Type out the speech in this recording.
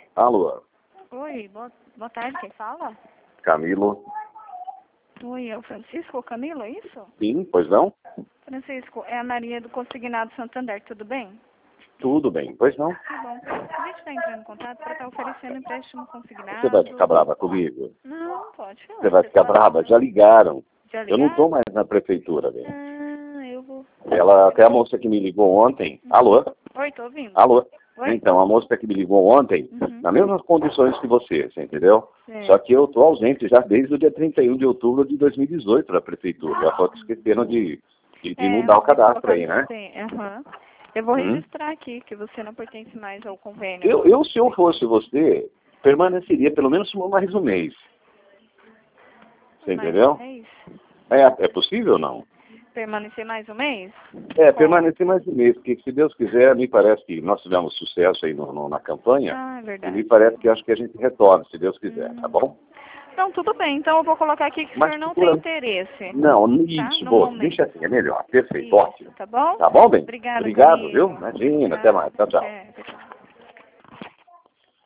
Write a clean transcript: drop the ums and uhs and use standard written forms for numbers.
Alô, Oi, boa tarde, quem fala? Camilo? Oi, é o Francisco ou Camilo, é isso? Sim, pois não? Francisco, é a Maria do Consignado Santander, tudo bem? Tudo bem, pois não? Que bom. A gente está entrando em contato para estar oferecendo empréstimo Você vai ficar consignado. brava comigo? Não, pode falar. Você vai ficar brava? Já ligaram. Já Eu não ligaram? estou mais na prefeitura, velho. Eu vou... Ela, até a moça que me ligou ontem. Alô? Oi, tô ouvindo. Alô? Oi? Então, a moça que me ligou ontem, nas mesmas condições que você entendeu? Sim. Só que eu estou ausente já desde o dia 31 de outubro de 2018 da prefeitura. Já só que esqueceram de mudar o cadastro aí, né? Sim, Eu vou Hum? registrar aqui que você não pertence mais ao convênio. Se eu fosse você, permaneceria pelo menos mais um mês. Você entendeu? Mais um mês? É possível ou não? Permanecer mais um mês? Permanecer mais um mês, porque se Deus quiser, me parece que nós tivemos sucesso aí na campanha, Ah, é e verdade. me parece que acho que a gente retorna, se Deus quiser, tá bom? Então, tudo bem. Então, eu vou colocar aqui que o senhor não tem interesse. Não, Tá? isso, No boa, momento. deixa assim, é melhor, perfeito, Isso, ótimo. tá bom? Tá bom, bem? Obrigada, Obrigado, Camilo. viu? Imagina, até mais, tchau, tchau. Tchau.